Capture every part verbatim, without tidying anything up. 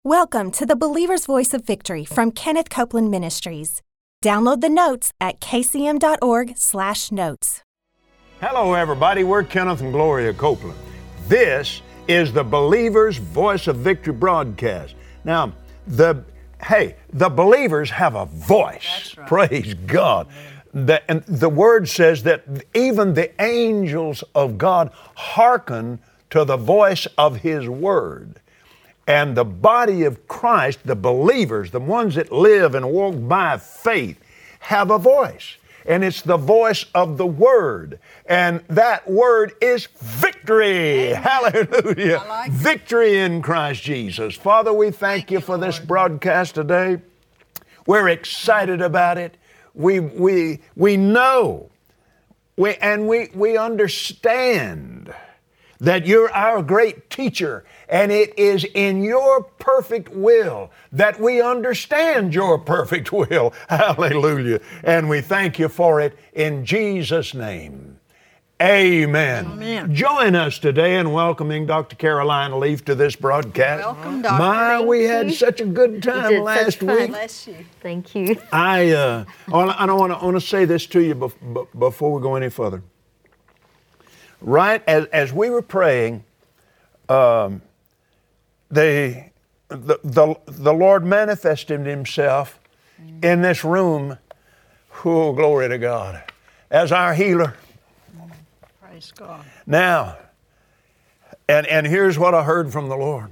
Welcome to the Believer's Voice of Victory from Kenneth Copeland Ministries. Download the notes at k c m dot org slash notes. Hello, everybody. We're Kenneth and Gloria Copeland. This is the Believer's Voice of Victory broadcast. Now, the hey, the believers have a voice. That's right. Praise God. The, and the Word says that even the angels of God hearken to the voice of His Word. And the body of Christ, the believers, the ones that live and walk by faith, have a voice. And it's the voice of the Word. And that Word is victory. Amen. Hallelujah. Like victory in Christ Jesus. Father, we thank, thank you for Lord. This broadcast today. We're excited about it. We we we know we and we we understand that you're our great teacher, and it is in your perfect will that we understand your perfect will. Hallelujah. And we thank you for it in Jesus' name. Amen. Amen. Join us today in welcoming Doctor Caroline Leaf to this broadcast. Welcome, Doctor My, Thank we you. had such a good time last week. Bless you. Thank you. I uh, I don't want to want to say this to you bef- before we go any further. Right as as we were praying, um, the, the the the Lord manifested Himself mm. in this room. Oh, glory to God, as our healer. Mm. Praise God. Now, and and here's what I heard from the Lord.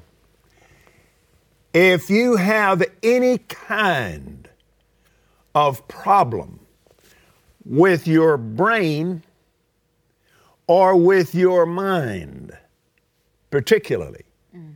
If you have any kind of problem with your brain or with your mind, particularly, mm.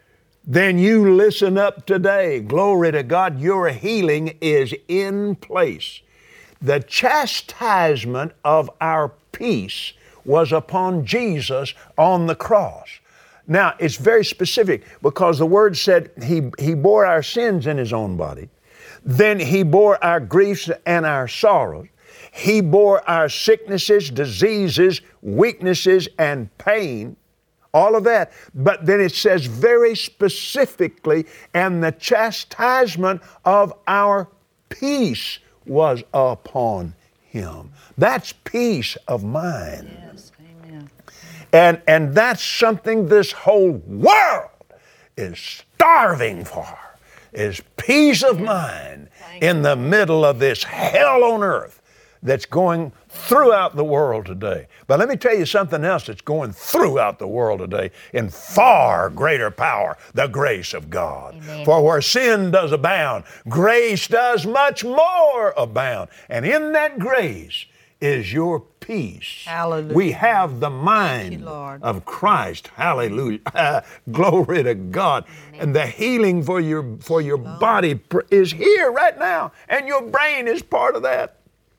then you listen up today. Glory to God, your healing is in place. The chastisement of our peace was upon Jesus on the cross. Now, it's very specific because the Word said he, he bore our sins in His own body. Then He bore our griefs and our sorrows. He bore our sicknesses, diseases, weaknesses, and pain, all of that. But then it says very specifically, and the chastisement of our peace was upon Him. That's peace of mind. Yes, amen. And, and that's something this whole world is starving for, is peace of mind in the middle of this hell on earth that's going throughout the world today. But let me tell you something else that's going throughout the world today in far greater power, the grace of God. Amen. For where sin does abound, grace does much more abound. And in that grace is your peace. Hallelujah. We have the mind you, of Christ. Hallelujah. Glory to God. Amen. And the healing for your, for your body is here right now. And your brain is part of that.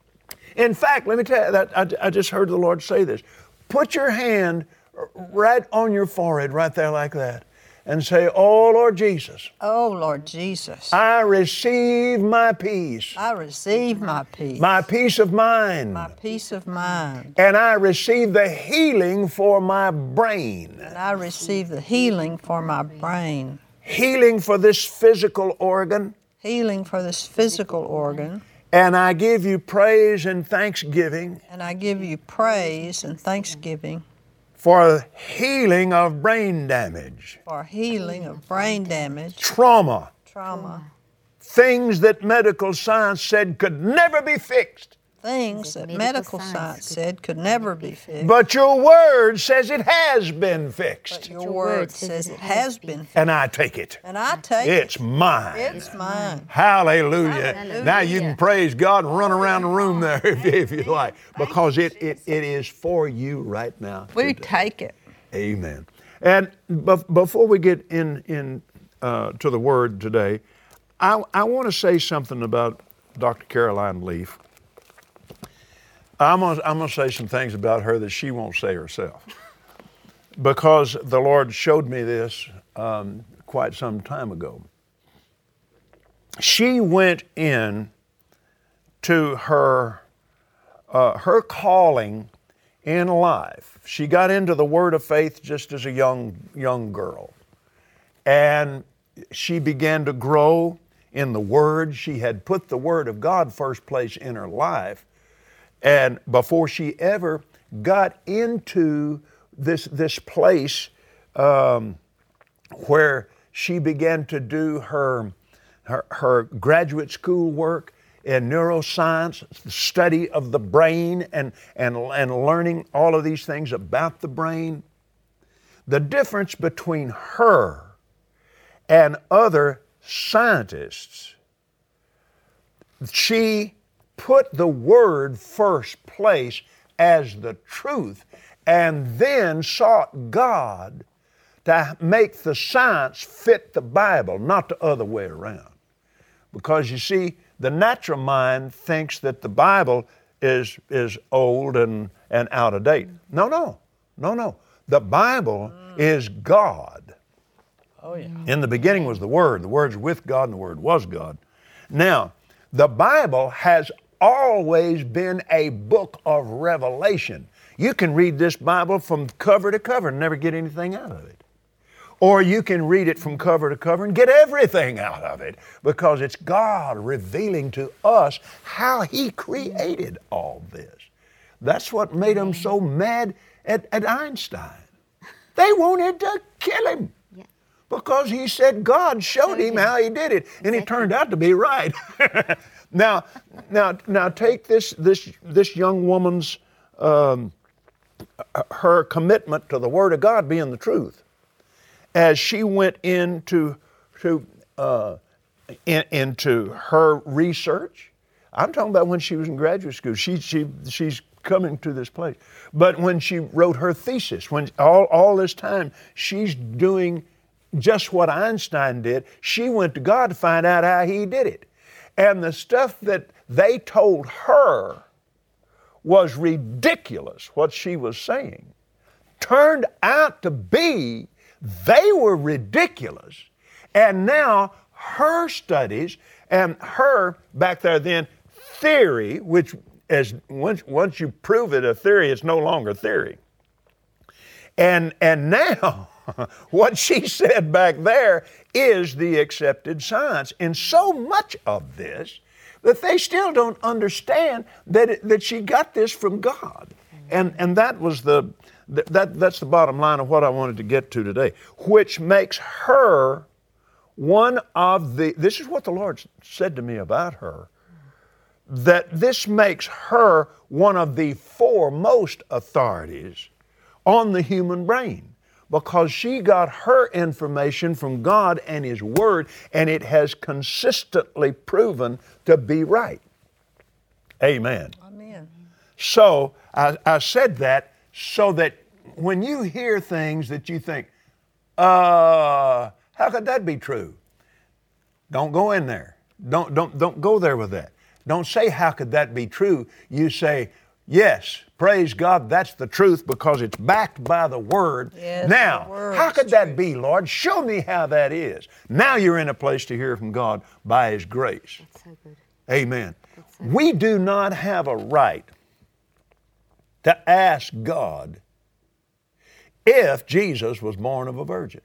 In fact, let me tell you that I, I just heard the Lord say this. Put your hand right on your forehead, right there like that, and say, "Oh, Lord Jesus. Oh, Lord Jesus. I receive my peace. I receive my peace. My peace of mind. My peace of mind. And I receive the healing for my brain. And I receive the healing for my brain. Healing for this physical organ. Healing for this physical organ. And I give you praise and thanksgiving. And I give you praise and thanksgiving. For healing of brain damage. For healing of brain damage. Trauma. Trauma. Things that medical science said could never be fixed. Things that medical science said could never be fixed. But your Word says it has been fixed. But your Word says it has been fixed. And I take it. And I take it. It's mine. It's mine. Hallelujah. Hallelujah. Now you can praise God and run around the room there if, if you like. Because it, it, it is for you right now. We today. take it. Amen. And bef- before we get in, in uh, to the Word today, I, I want to say something about Doctor Caroline Leaf. I'm going I'm to say some things about her that she won't say herself. Because the Lord showed me this um, quite some time ago. She went in to her, uh, her calling in life. She got into the Word of Faith just as a young, young girl. And she began to grow in the Word. She had put the Word of God first place in her life. And before she ever got into this, this place um, where she began to do her, her, her graduate school work in neuroscience, study of the brain, and, and, and learning all of these things about the brain, the difference between her and other scientists, she put the Word first place as the truth, and then sought God to make the science fit the Bible, not the other way around. Because you see, the natural mind thinks that the Bible is, is old and, and out of date. No, no, no, no. The Bible mm. is God. Oh, yeah. In the beginning was the Word. The Word's with God and the Word was God. Now, the Bible has always been a book of revelation. You can read this Bible from cover to cover and never get anything out of it. Or you can read it from cover to cover and get everything out of it, because it's God revealing to us how He created all this. That's what made them so mad at, at Einstein. They wanted to kill him because he said God showed him how he did it, and he turned out to be right. now, now, now, take this this this young woman's um, her commitment to the Word of God being the truth. As she went into to, uh, in, into her research, I'm talking about when she was in graduate school. She she she's coming to this place, but when she wrote her thesis, when all all this time she's doing just what Einstein did, she went to God to find out how He did it, and the stuff that they told her was ridiculous. What she was saying turned out to be. They were ridiculous. And now her studies and her, back there then, theory, which as once, once you prove it a theory, it's no longer theory. And, and now what she said back there is the accepted science. And so much of this that they still don't understand that, it, that she got this from God. And, and that was the... That, that's the bottom line of what I wanted to get to today, which makes her one of the, this is what the Lord said to me about her, that this makes her one of the foremost authorities on the human brain, because she got her information from God and His Word, and it has consistently proven to be right. Amen. Amen. So I, I said that so that when you hear things that you think, uh, how could that be true? Don't go in there. Don't, don't, don't go there with that. Don't say, how could that be true? You say, yes, praise God, that's the truth because it's backed by the Word. Yes, now, the how could that true. be, Lord? Show me how that is. Now you're in a place to hear from God by His grace. That's so good. Amen. That's so we do not have a right to ask God if Jesus was born of a virgin.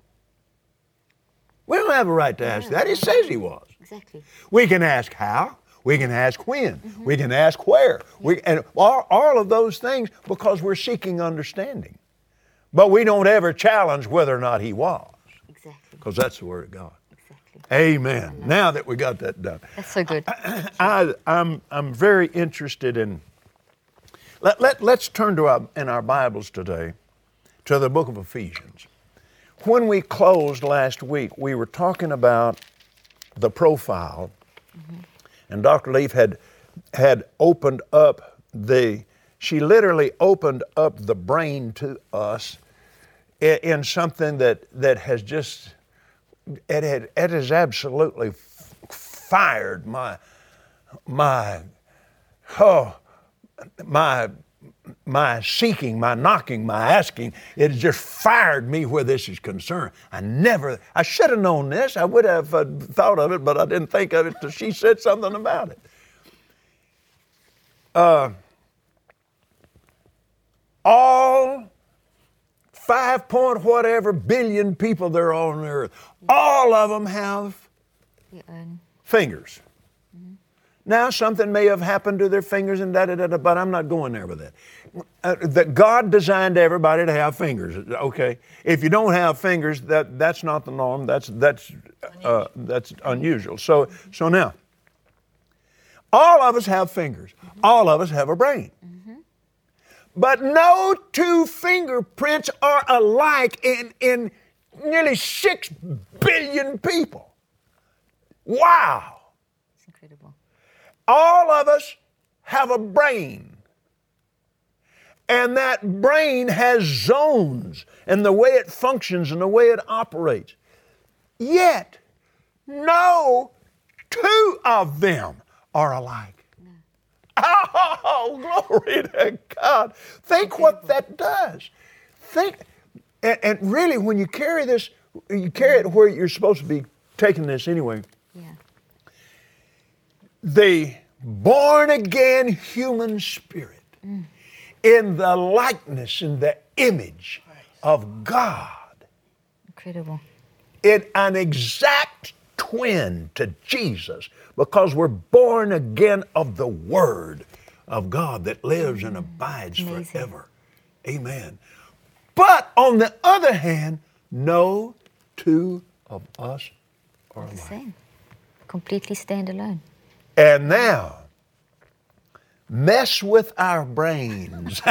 We don't have a right to ask that. It says He was. Exactly. We can ask how. We can ask when. Mm-hmm. We can ask where. Yeah. We, and all, all of those things because we're seeking understanding. But we don't ever challenge whether or not He was. Exactly. Because that's the Word of God. Exactly. Amen. Now that we got that done. That's so good. I, I, I'm, I'm very interested in, let, let, let's turn to our, in our Bibles today to the book of Ephesians. When we closed last week, we were talking about the profile, mm-hmm. and Doctor Leaf had, had opened up the, she literally opened up the brain to us in, in something that, that has just, it, had, it has absolutely f- fired my, my, oh, my, my seeking, my knocking, my asking. It has just fired me where this is concerned. I never, I should have known this. I would have uh, thought of it, but I didn't think of it till she said something about it. Uh, all five point whatever billion people there are on the earth. All of them have Your own. fingers. Mm-hmm. Now, something may have happened to their fingers and da-da-da-da, but I'm not going there with that. Uh, that God designed everybody to have fingers, okay? If you don't have fingers, that, that's not the norm. That's, that's, uh, that's unusual. So, so now, all of us have fingers. Mm-hmm. All of us have a brain. Mm-hmm. But no two fingerprints are alike in, in nearly six billion people. Wow. It's incredible. All of us have a brain. And that brain has zones and the way it functions and the way it operates. Yet, no two of them are alike. No. Oh, glory to God. Think what that does. Think, and, and really when you carry this, you carry it where you're supposed to be taking this anyway. Yeah. The born-again human spirit mm. in the likeness and the image of God. Incredible. In an exact twin to Jesus, because we're born again of the Word of God that lives mm. and abides Amazing. Forever. Amen. But on the other hand, no two of us are alike. The same. Completely stand alone. And now, mess with our brains.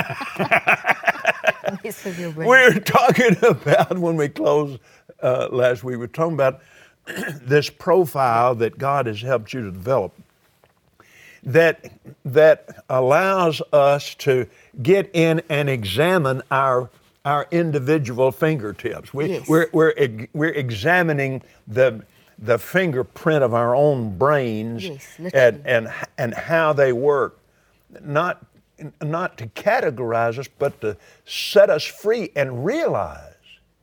Mess with your brain. We were talking about, when we closed uh, last week, we were talking about this profile that God has helped you to develop that, that allows us to get in and examine our, our individual fingertips. We, yes. We're, we're, we're examining the the fingerprint of our own brains yes, and, and and how they work, not not to categorize us, but to set us free and realize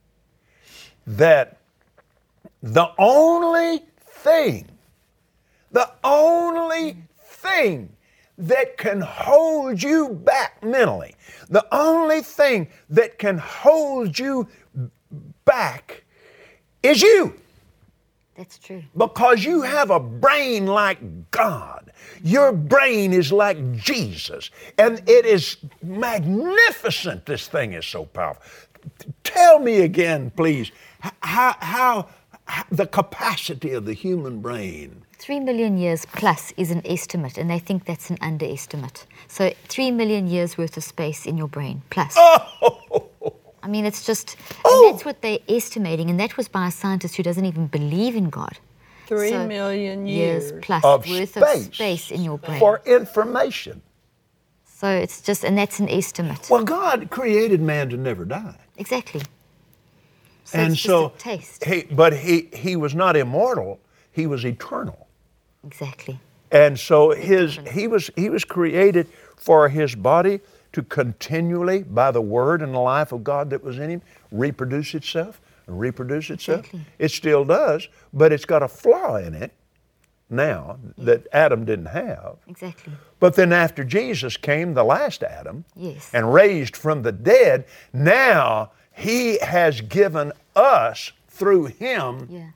that the only thing, the only thing that can hold you back mentally, the only thing that can hold you back is you. That's true. Because you have a brain like God. Your brain is like Jesus. And it is magnificent. This thing is so powerful. Tell me again, please, how, how, how the capacity of the human brain. Three million years plus is an estimate, and they think that's an underestimate. So three million years worth of space in your brain, plus. Oh! I mean, it's just, oh. and that's what they're estimating, and that was by a scientist who doesn't even believe in God. Three so million years, years plus of worth space of space in your brain. For information. So it's just, and that's an estimate. Well, God created man to never die. Exactly. So and it's so, just a taste. He, but he, he was not immortal, he was eternal. Exactly. And so his he was he was created for his body to continually, by the word and the life of God that was in him, reproduce itself and reproduce itself. Exactly. It still does, but it's got a flaw in it now yeah. that Adam didn't have. Exactly. But then after Jesus came, the last Adam, yes. and raised from the dead, now he has given us, through him, yeah.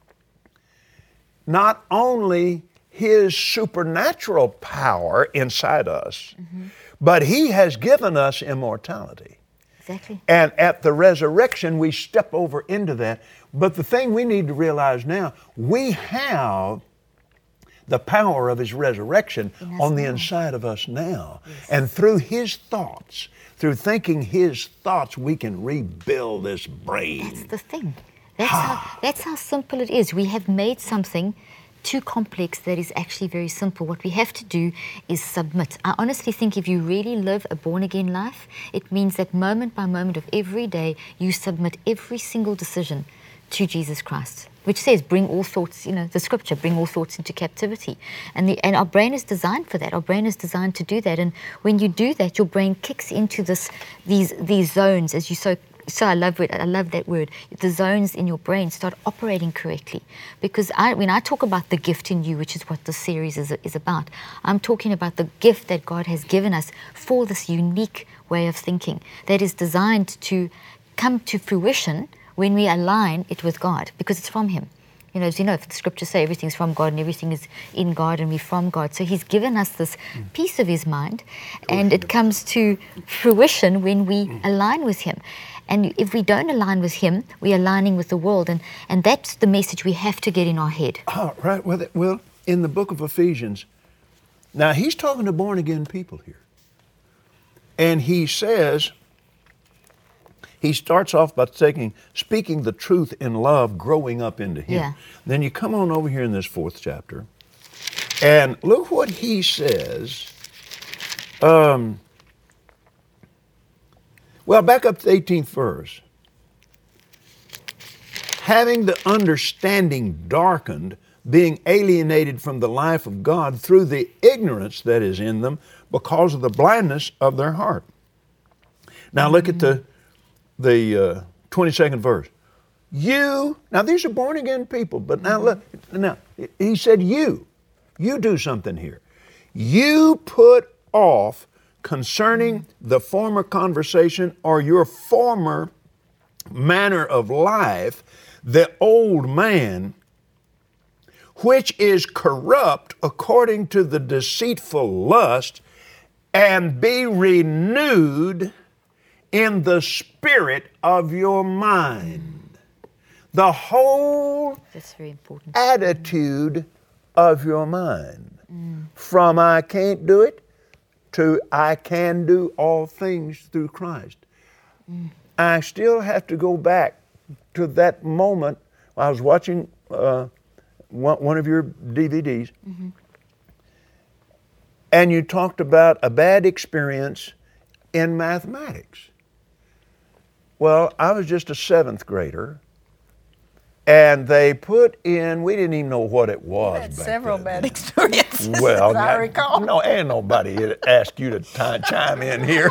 not only his supernatural power inside us, mm-hmm. but he has given us immortality. Exactly. And at the resurrection, we step over into that. But the thing we need to realize now, we have the power of his resurrection on the now. inside of us now. Yes. And through his thoughts, through thinking his thoughts, we can rebuild this brain. That's the thing. That's, how, that's how simple it is. We have made something too complex that is actually very simple. What we have to do is submit. I honestly think if you really live a born-again life, it means that moment by moment of every day, you submit every single decision to Jesus Christ, which says, bring all thoughts, you know, the scripture, bring all thoughts into captivity. And, the, and our brain is designed for that. Our brain is designed to do that. And when you do that, your brain kicks into this, these, these zones, as you so So I love it. I love that word. The zones in your brain start operating correctly. Because I, when I talk about the gift in you, which is what this series is, is about, I'm talking about the gift that God has given us for this unique way of thinking that is designed to come to fruition when we align it with God, because it's from Him. You know, as you know, the scriptures say everything's from God and everything is in God and we're from God. So He's given us this mm. piece of His mind, and it comes to fruition when we mm. align with Him. And if we don't align with Him, we're aligning with the world, and, and that's the message we have to get in our head. Oh, right. Well, well, in the book of Ephesians, now he's talking to born-again people here. And he says, he starts off by taking, speaking the truth in love, growing up into Him. Yeah. Then you come on over here in this fourth chapter, and look what he says. Um, well, back up to the eighteenth verse. Having the understanding darkened, being alienated from the life of God through the ignorance that is in them because of the blindness of their heart. Now look at the the uh, twenty-second verse. You, now these are born again people, but now look, now he said you, you do something here. You put off concerning the former conversation or your former manner of life, the old man, which is corrupt according to the deceitful lust, and be renewed in the spirit of your mind. The whole That's very important. attitude of your mind. Mm. From I can't do it to I can do all things through Christ. Mm. I still have to go back to that moment. I was watching uh, one, one of your D V Ds, mm-hmm. and you talked about a bad experience in mathematics. Well, I was just a seventh grader, and they put in, we didn't even know what it was. You had back several then. bad experiences, well, as I recall. No, ain't nobody had asked you to t- chime in here.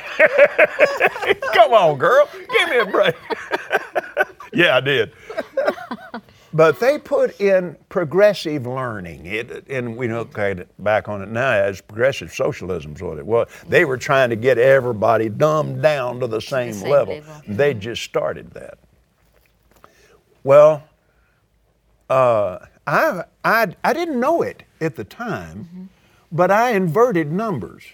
Come on, girl, give me a break. Yeah, I did. But they put in progressive learning. It, and we look back on it now as progressive socialism is what it was. They were trying to get everybody dumbed down to the same, the same level. level. They just started that. Well, uh, I, I, I didn't know it at the time, mm-hmm. but I inverted numbers.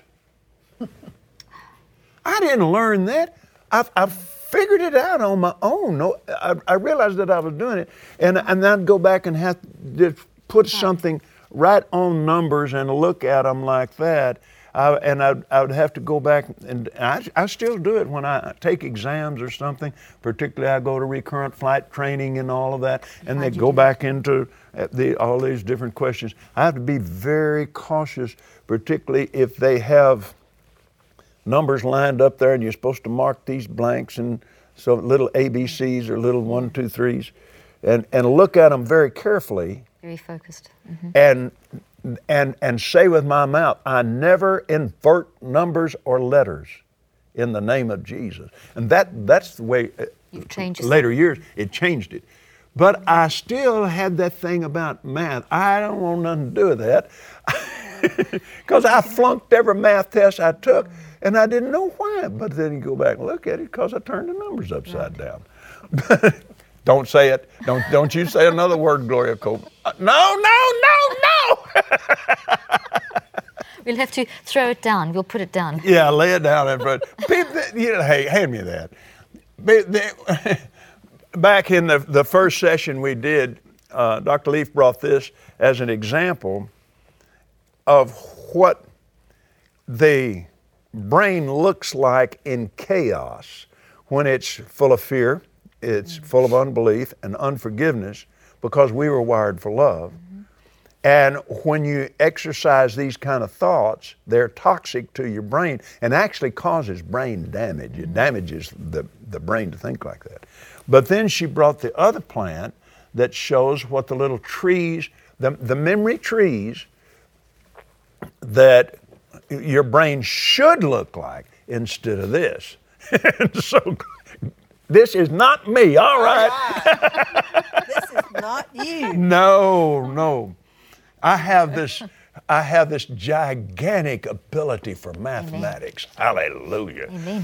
I didn't learn that. I've, I've figured it out on my own. No, I, I realized that I was doing it, and and I'd go back and have to put something right on numbers and look at them like that. I, and I'd, I would have to go back, and I, I still do it when I take exams or something. Particularly, I go to recurrent flight training and all of that, and they go back into the, all these different questions. I have to be very cautious, particularly if they have numbers lined up there and you're supposed to mark these blanks and so little A B Cs or little one, two, threes, and, and look at them very carefully. Very focused. Mm-hmm. And and and say with my mouth, I never invert numbers or letters in the name of Jesus. And that that's the way You've changed later years it changed it. But I still had that thing about math. I don't want nothing to do with that. Because I flunked every math test I took, and I didn't know why. But then you go back and look at it, because I turned the numbers upside down. Don't say it. Don't don't you say another word, Gloria Copeland. Uh, no, no, no, no. We'll have to throw it down. We'll put it down. Yeah, lay it down in front. People, you know, hey, hand me that. Back in the, the first session we did, uh, Doctor Leaf brought this as an example of what the brain looks like in chaos when it's full of fear, it's mm-hmm. full of unbelief and unforgiveness, because we were wired for love. Mm-hmm. And when you exercise these kind of thoughts, they're toxic to your brain and actually causes brain damage. It damages the, the brain to think like that. But then she brought the other plant that shows what the little trees, the, the memory trees that your brain should look like instead of this. So this is not me, all right? All right. This is not you. No, no. I have this I have this gigantic ability for mathematics. Amen. Hallelujah. Amen.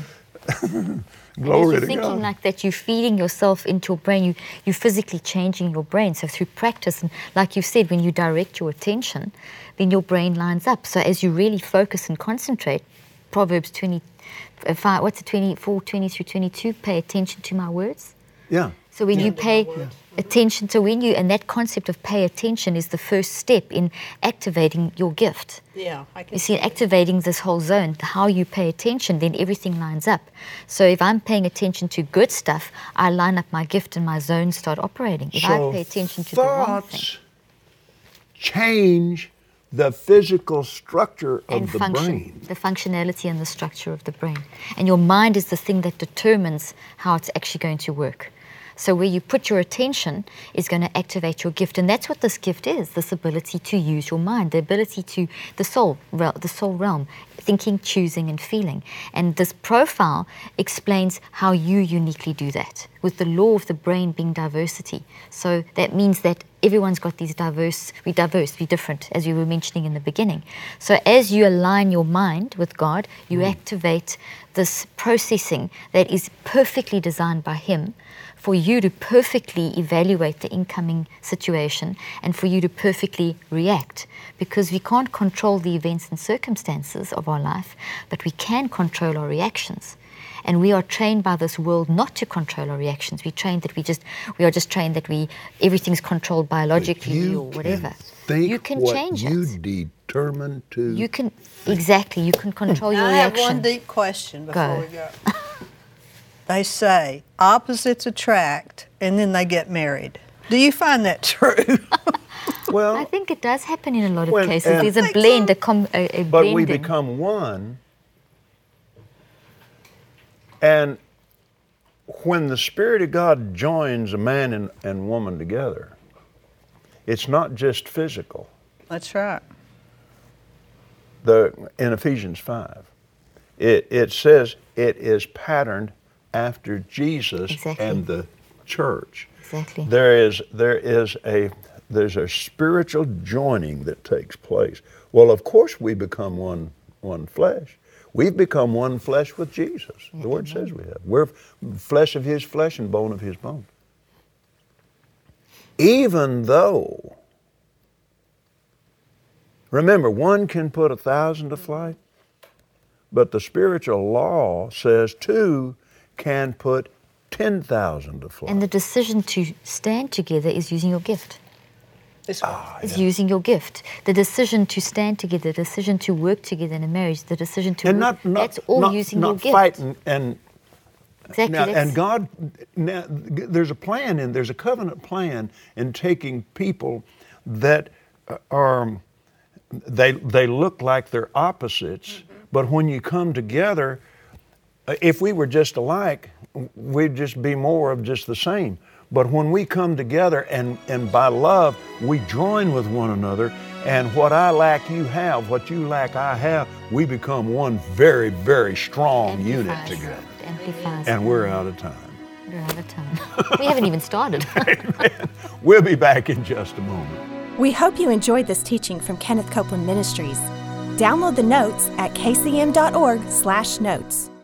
Glory you're to thinking God. like that, you're feeding yourself into your brain, you, you're physically changing your brain. So through practice, and like you said, when you direct your attention, then your brain lines up. So as you really focus and concentrate, Proverbs twenty-five, what's it, twenty-four, twenty through twenty-two, pay attention to my words. Yeah. So when you pay attention, so when you, and that concept of pay attention is the first step in activating your gift. Yeah, I can You see, activating this whole zone, how you pay attention, then everything lines up. So if I'm paying attention to good stuff, I line up my gift and my zones start operating. If So I pay attention to the wrong thing. thoughts change the physical structure of And the function, brain. the functionality and the structure of the brain. And your mind is the thing that determines how it's actually going to work. So where you put your attention is going to activate your gift, and that's what this gift is: this ability to use your mind, the ability to the soul, the soul realm, thinking, choosing, and feeling. And this profile explains how you uniquely do that, with the law of the brain being diversity. So that means that everyone's got these diverse, we diverse, we different, as we were mentioning in the beginning. So as you align your mind with God, you mm. activate this processing that is perfectly designed by Him, for you to perfectly evaluate the incoming situation and for you to perfectly react. Because we can't control the events and circumstances of our life, but we can control our reactions. And we are trained by this world not to control our reactions. We trained that we just we are just trained that we everything's controlled biologically or whatever. Think you can what change you it. determine to. You can exactly. You can control your I have reaction. one deep question before Go. we go. They say opposites attract, and then they get married. Do you find that true? Well, I think it does happen in a lot of Well, cases. and- There's a Think blend, so? a, com, a, a but we blending. become one. And when the Spirit of God joins a man and, and woman together, it's not just physical. That's right. The, in Ephesians five, it, it says it is patterned after Jesus Exactly. and the church. Exactly. There is there is a there's a spiritual joining that takes place. Well, of course we become one one flesh. We've become one flesh with Jesus. Yeah, the Word amen. says we have. We're flesh of His flesh and bone of His bone. Even though, remember, one can put a thousand to flight, but the spiritual law says two can put ten thousand to flight. And the decision to stand together is using your gift. This one. Ah, Is using your gift. The decision to stand together, the decision to work together in a marriage, the decision to and work, not, not, that's all not, using not your gift. fighting and Exactly. now, that's- and God, now, g- there's a plan in there's a covenant plan in taking people that are they they look like they're opposites, Mm-hmm. but when you come together, uh, if we were just alike, we'd just be more of just the same. But when we come together and, and by love, we join with one another, and what I lack you have, what you lack I have, we become one very, very strong unit amplifies, together. Amplifies. And we're out of time. We're out of time. We haven't even started. We'll be back in just a moment. We hope you enjoyed this teaching from Kenneth Copeland Ministries. Download the notes at k c m dot org slash notes.